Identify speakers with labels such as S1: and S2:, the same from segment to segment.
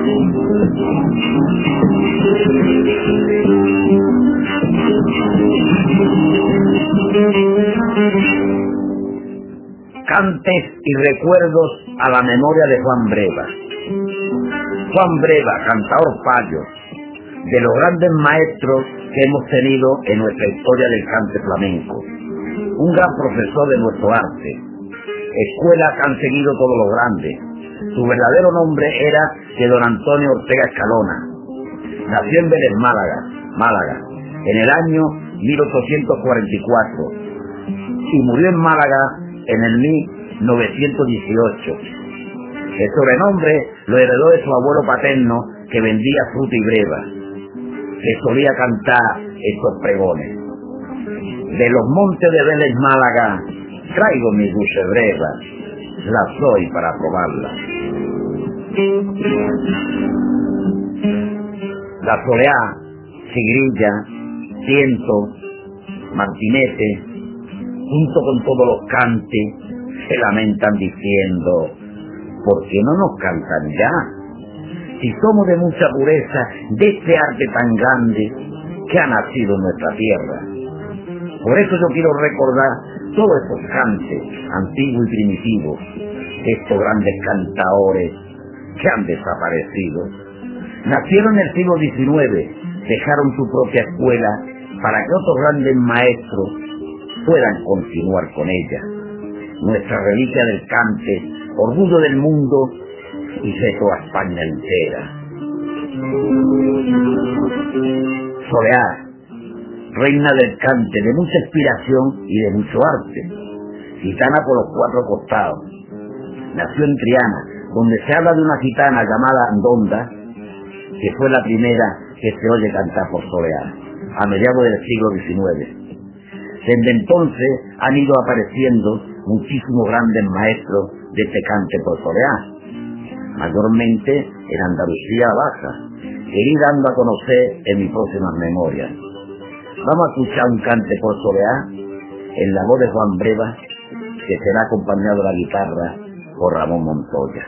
S1: Cantes y recuerdos a la memoria de Juan Breva. Juan Breva, cantador payo, de los grandes maestros que hemos tenido en nuestra historia del cante flamenco. Un gran profesor de nuestro arte. Escuela que han seguido todos los grandes. Su verdadero nombre era de don Antonio Ortega Escalona. Nació en Vélez, Málaga, en el año 1844 y murió en Málaga en el 1918. El sobrenombre lo heredó de su abuelo paterno, que vendía fruta y breva, que solía cantar estos pregones. De los montes de Vélez, Málaga, traigo mi dulce breva, la soy para probarla. La soleá, sigrilla, ciento, martinete, junto con todos los cantes, se lamentan diciendo: ¿por qué no nos cantan ya? Si somos de mucha pureza, de este arte tan grande que ha nacido en nuestra tierra. Por eso yo quiero recordar todos estos cantes antiguos y primitivos, estos grandes cantadores que han desaparecido. Nacieron en el siglo XIX, dejaron su propia escuela para que otros grandes maestros puedan continuar con ella. Nuestra reliquia del cante, orgullo del mundo y de toda España entera. Soleá, reina del cante, de mucha inspiración y de mucho arte, gitana por los cuatro costados. Nació en Triana, donde se habla de una gitana llamada Andonda, que fue la primera que se oye cantar por Soleá, a mediados del siglo XIX. Desde entonces han ido apareciendo muchísimos grandes maestros de este cante por Soleá, mayormente en Andalucía Baja, que iré dando a conocer en mis próximas memorias. Vamos a escuchar un cante por Soleá en la voz de Juan Breva, que será acompañado de la guitarra por Ramón Montoya.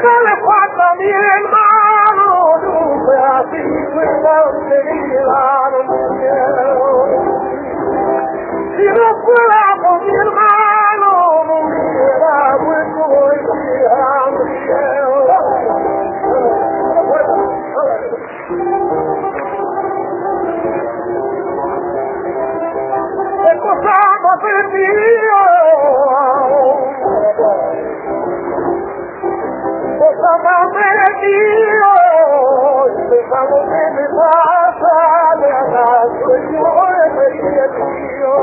S2: ¿Qué le falta a mi hermano? Un pedacito de vida no quiero. Si no fuera por mi hermano, no hubiera vuelto hoy día a mi cielo. ¿Qué cosa más perdido? Cosa más perdido. Pensando que me pasa, me abrazo y yo me río.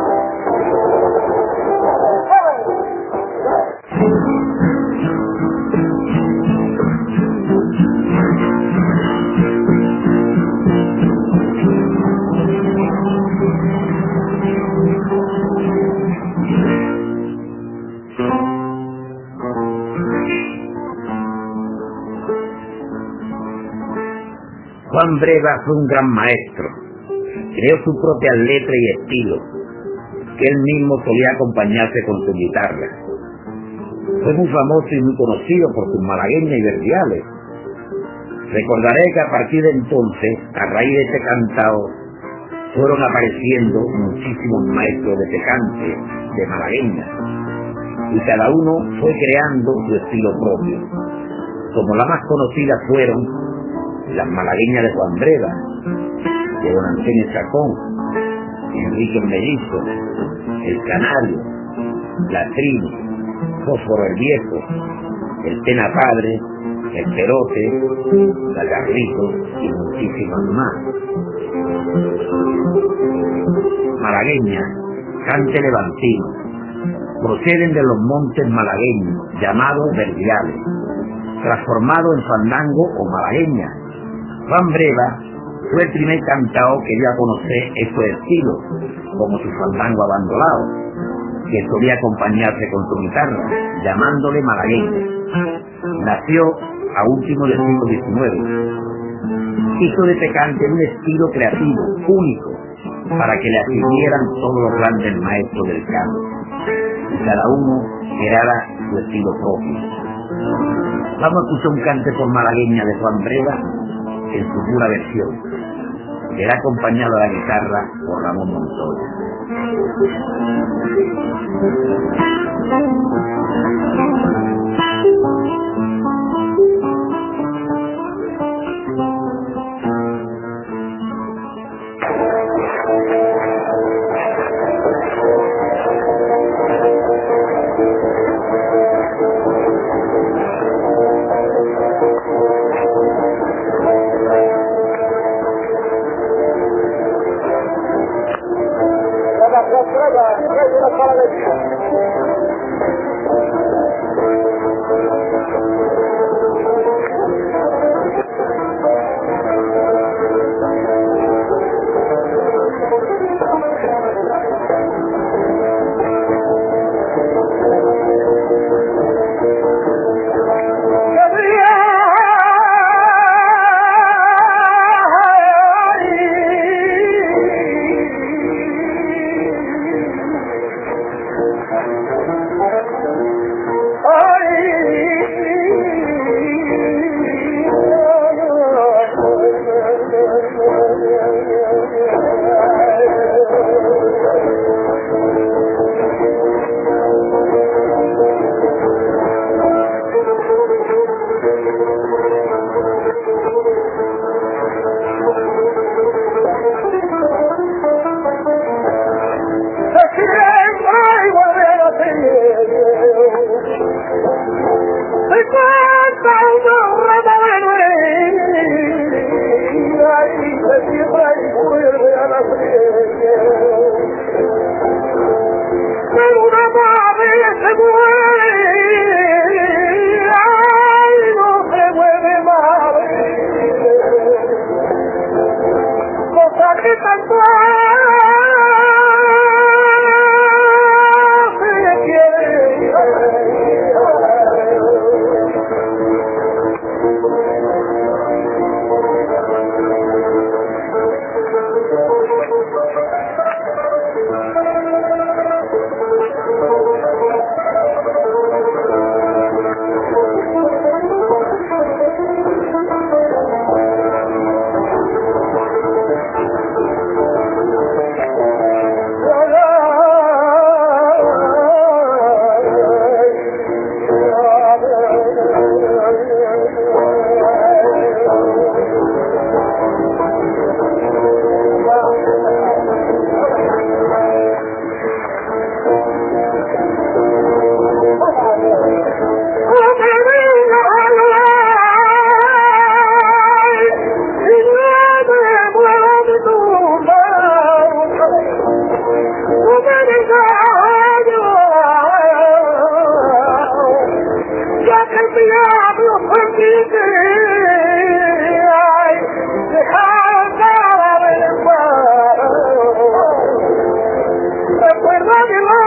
S1: Juan Breva fue un gran maestro. Creó sus propias letras y estilos, que él mismo solía acompañarse con su guitarra. Fue muy famoso y muy conocido por sus malagueñas y verdiales. Recordaré que a partir de entonces, a raíz de este cantao, fueron apareciendo muchísimos maestros de tecante, de malagueña, y cada uno fue creando su estilo propio. Como las más conocidas fueron las malagueñas de Juan Breva, de don Antonio Chacón, Enrique Mellizo, el Canario, la Trini, Fósforo el Viejo, el Tena Padre, el Perote, la Carrito y muchísimas más. Malagueña, cante levantino, proceden de los montes malagueños, llamados verdiales, transformados en fandango o malagueña. Juan Breva fue el primer cantao que dio a conocer estos estilos, como su fandango abandonado, que solía acompañarse con su guitarra, llamándole malagueña. Nació a últimos del siglo XIX. Hizo de tecante un estilo creativo, único, para que le asistieran todos los grandes maestros del canto, y cada uno creara su estilo propio. Vamos a escuchar un cante por malagueña de Juan Breva en su pura versión. Será acompañado a la guitarra por Ramón Montoya.
S2: diablo permite, ay, dejar cara de paz. Recuerda que la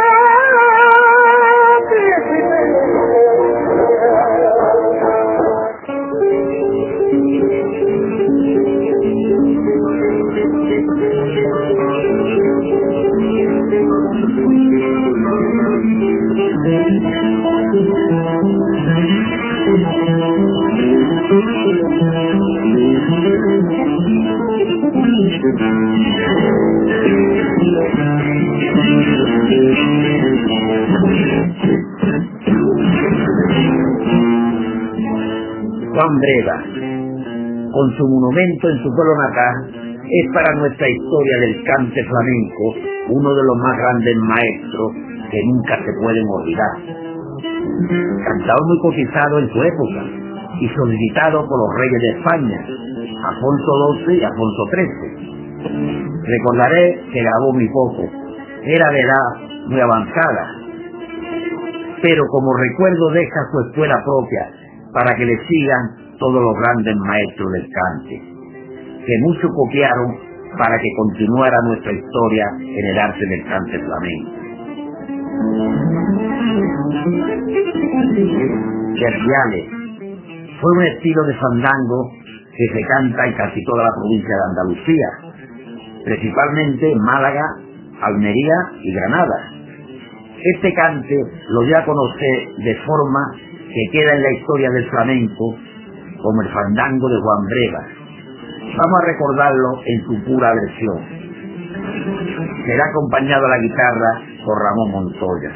S1: Juan Breva, con su monumento en su pueblo natal, es para nuestra historia del cante flamenco uno de los más grandes maestros que nunca se pueden olvidar. Cantador muy cotizado en su época y solicitado por los reyes de España, Afonso XII y Afonso XIII. Recordaré que grabó muy poco, era de edad muy avanzada, pero como recuerdo deja su escuela propia para que le sigan todos los grandes maestros del cante, que mucho copiaron para que continuara nuestra historia en el arte del cante flamenco. Terciales fue un estilo de fandango que se canta en casi toda la provincia de Andalucía, principalmente en Málaga, Almería y Granada. Este cante lo dio a conocer de forma que queda en la historia del flamenco como el fandango de Juan Breva. Vamos a recordarlo en su pura versión. Será acompañado a la guitarra por Ramón Montoya.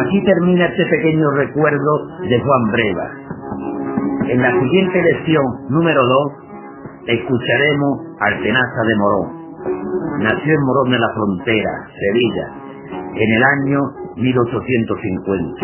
S1: Aquí termina este pequeño recuerdo de Juan Breva. En la siguiente lección, número 2, escucharemos a Artenaza de Morón. Nació en Morón de la Frontera, Sevilla, en el año 1850.